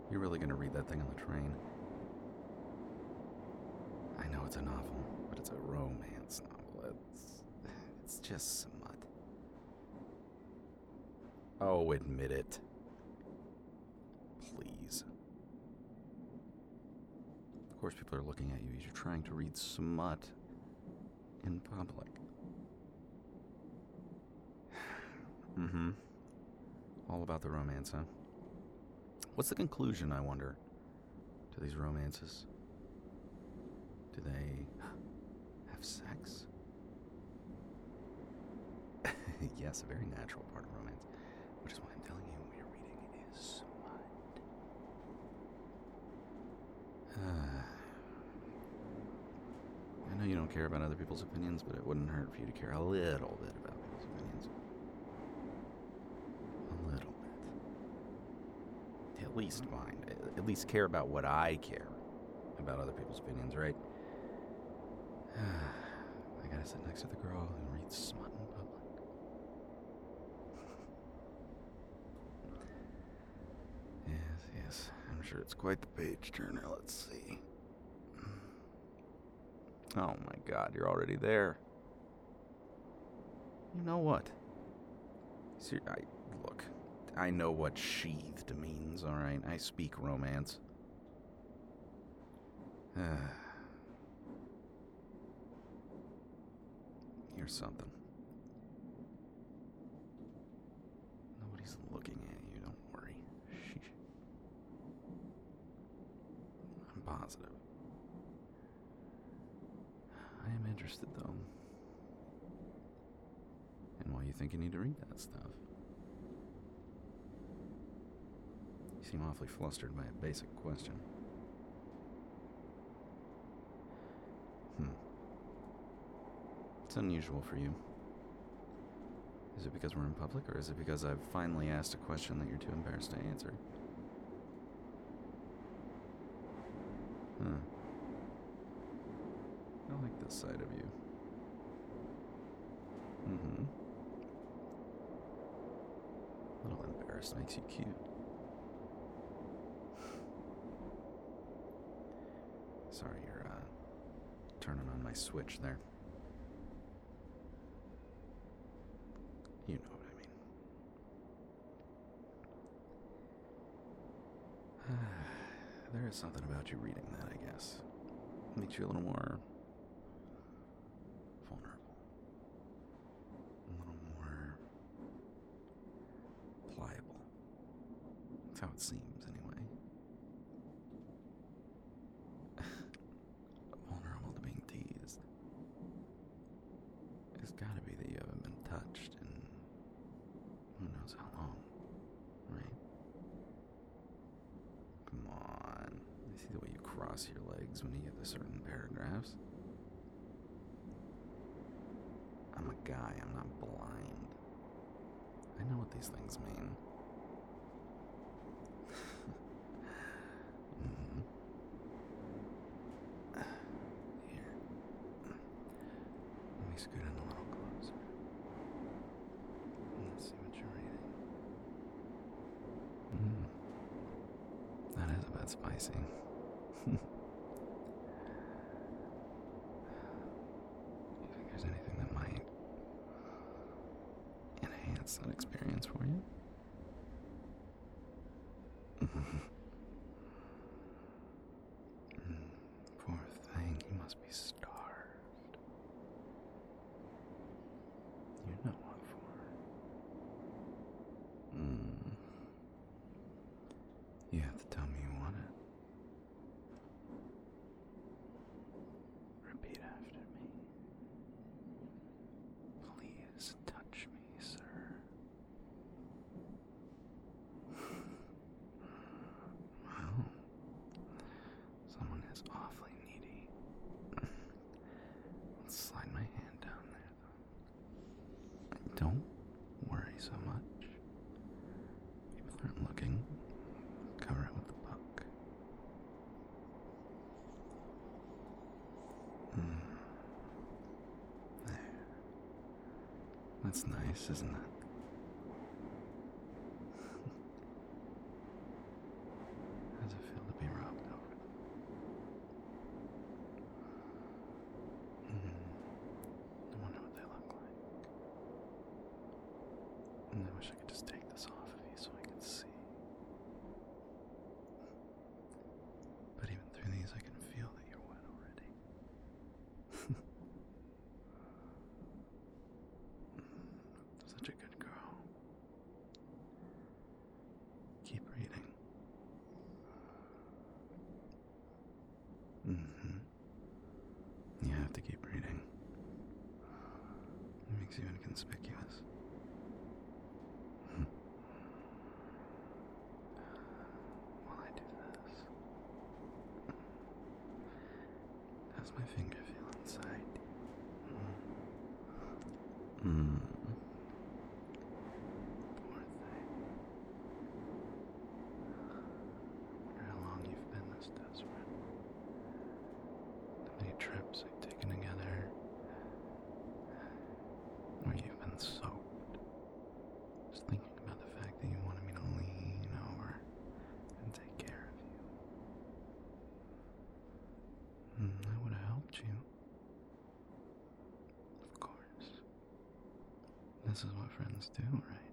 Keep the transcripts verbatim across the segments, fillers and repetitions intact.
You're really gonna read that thing on the train? I know it's a novel, but it's a romance novel. It's, it's just smut. Oh, admit it. Please. Of course, people are looking at you as you're trying to read smut in public. Mm-hmm. All about the romance, huh? What's the conclusion, I wonder, to these romances? Do they have sex? Yes, a very natural part of romance, which is why I'm telling you what you're reading is smut. Uh, I know you don't care about other people's opinions, but it wouldn't hurt for you to care a little bit about people's opinions. A little bit. At least mine. At least care about what I care about other people's opinions, right? I gotta sit next to the girl who reads smut in public. Yes, yes. I'm sure it's quite the page turner. Let's see. Oh my god, you're already there. You know what? See, I, look, I know what sheathed means, alright? I speak romance. Here's something. Nobody's looking at you, don't worry. Sheesh. I'm positive. I am interested, though. And why you think you need to read that stuff? You seem awfully flustered by a basic question. Hmm. It's unusual for you. Is it because we're in public, or is it because I've finally asked a question that you're too embarrassed to answer? Huh. I like this side of you. Mm-hmm. A little embarrassed makes you cute. Sorry, you're, uh, turning on my switch there. You know what I mean. There is something about you reading that, I guess. Makes you a little more vulnerable. A little more pliable. That's how it seems, anyway. Vulnerable to being teased. It's gotta be that you haven't been touched in who knows how long, right? Come on. I see the way you cross your legs when you get to certain paragraphs. I'm a guy, I'm not blind. I know what these things mean. mm-hmm. Here. Let me scoot in a little closer. Let's see what you're reading. Mm. That is a bit spicy. Do you think there's anything that might enhance that experience for you? Mm, poor thing, you must be starved. You know what for. Mm. You have to tell me you want it. Repeat after me. Please touch me, sir. Well, someone is awfully needy. Let's slide my hand down there, though. Don't worry so much. People aren't looking. Cover it with the book. Mm. There. That's nice, isn't it? How's my finger feel inside? Mm. Mm. Poor thing. Wonder how long you've been this desperate. How many trips we've taken together. Where you've been soaked. Just thinking about the fact that you wanted me to lean over and take care of you. Mm, I would have helped you. Of course. This is what friends do, right?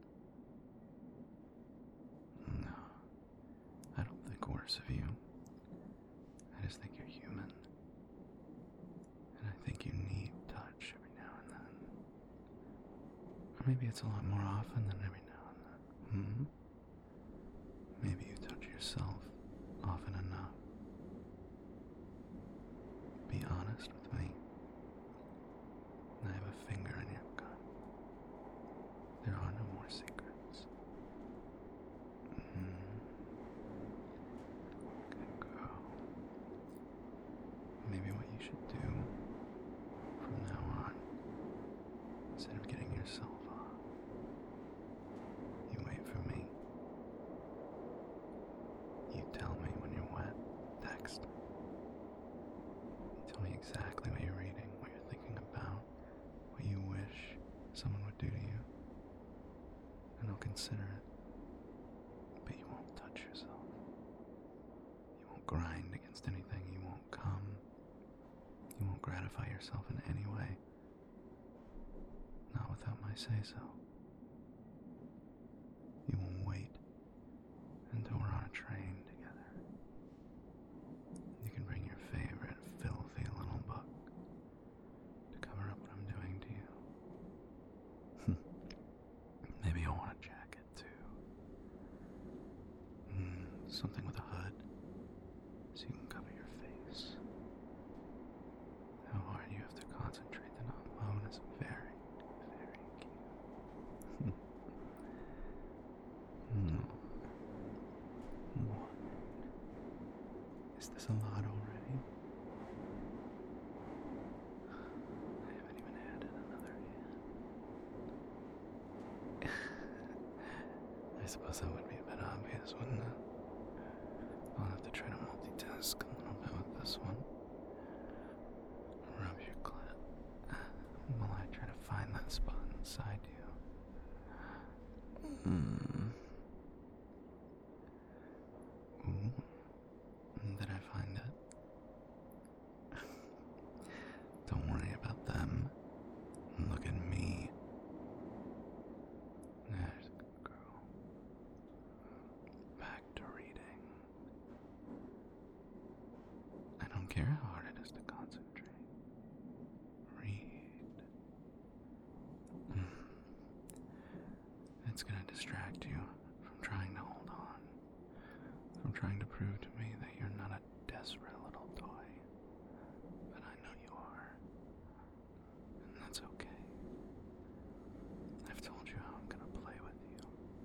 No. I don't think worse of you. I just think you're human. And I think you need touch every now and then. Or maybe it's a lot more often than every now and then. Hmm? Maybe you touch yourself often enough. Be honest with me. I have a finger in your gun. There are no more secrets. Mm. Good girl. Maybe what you should do from now on, instead of getting yourself off, you wait for me. You tell me when you're wet. Text. You tell me exactly what you're reading, what you're thinking about, what you wish someone would do to you. And I'll consider it. But you won't touch yourself. You won't grind against anything. You won't come. You won't gratify yourself in any way. Not without my say-so. You will wait until we're on a train together. You can bring your favorite filthy little book to cover up what I'm doing to you. Maybe you'll want a jacket too. Mm, something with a hood so you can cover your face. How hard you have to concentrate to not moan is very, very cute. No. What? Is this a lot already? I haven't even added another hand. I suppose that would be a bit obvious, wouldn't it? I'll have to try to multitask a little bit with this one. Rub your clit while I try to find that spot inside you. Hmm. Ooh. Did I find it? Don't worry about them. Look at me. There's a good girl. Back to reading. I don't care how hard it is to concentrate. Read. It's gonna distract you from trying to hold on. From trying to prove to me that you're not a desperate little toy. But I know you are. And that's okay. I've told you how I'm gonna play with you.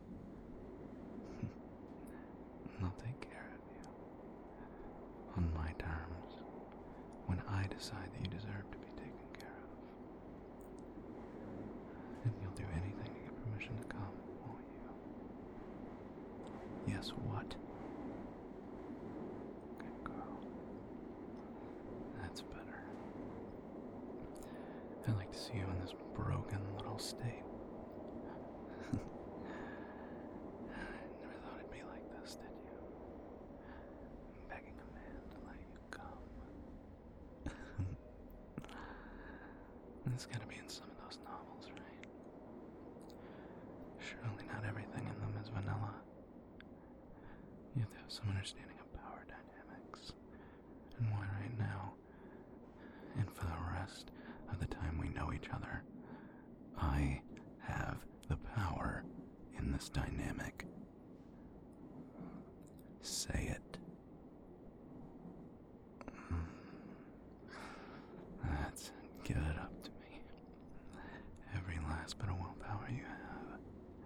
I'll take care of you. On my terms. When I decide that you deserve to be taken care of. And you'll do anything to get permission to come, won't you? Yes, what? Good girl. That's better. I like to see you in this broken little state. Never thought it'd be like this, did you? Begging a man to let you come. It's gotta be in some of those novels, right? Surely not everything in them is vanilla. You have to have some understanding of power dynamics. And why right now, and for the rest of the time we know each other, I have the power in this dynamic. Say it. That's it. Give it up to me. Every last bit of willpower you have.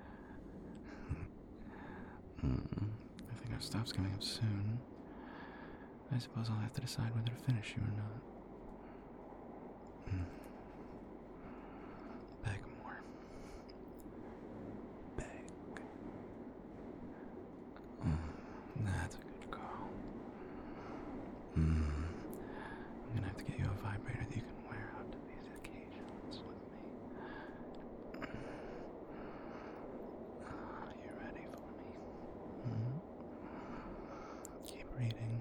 mm, I think our stop's coming up soon. I suppose I'll have to decide whether to finish you or not. Beg more. Beg. Mm, that's a good girl. Mm. I'm gonna have to get you a vibrator that you can wear out to these occasions with me. Are you ready for me? Mm. Keep reading.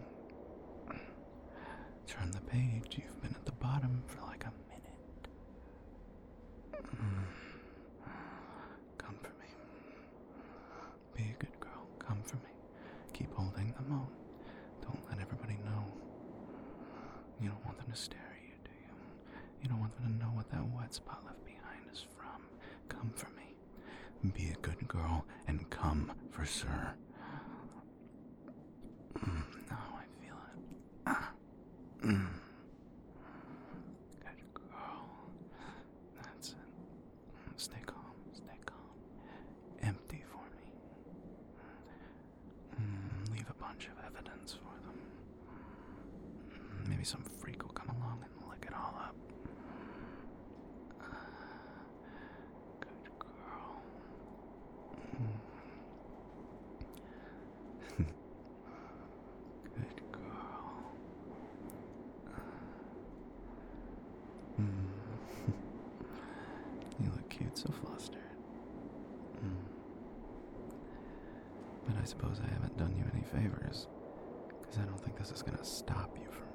Turn the page. You've been at the bottom for like a minute. Mm. Come for me. Be a good girl. Come for me. Keep holding the moon. Don't let everybody know. You don't want them to stare at you, do you? You don't want them to know what that wet spot left behind is from. Come for me. Be a good girl and come for Sir. Mm, now I feel it. Ah. Mm. Good girl. That's it. Stay calm. Stay calm. Empty for me. Mm, leave a bunch of evidence for them. Mm, maybe some freak will come along and lick it all up. Good girl. Mm. Good girl. Mm. You look cute, so flustered. Mm. But I suppose I haven't done you any favors, because I don't think this is going to stop you from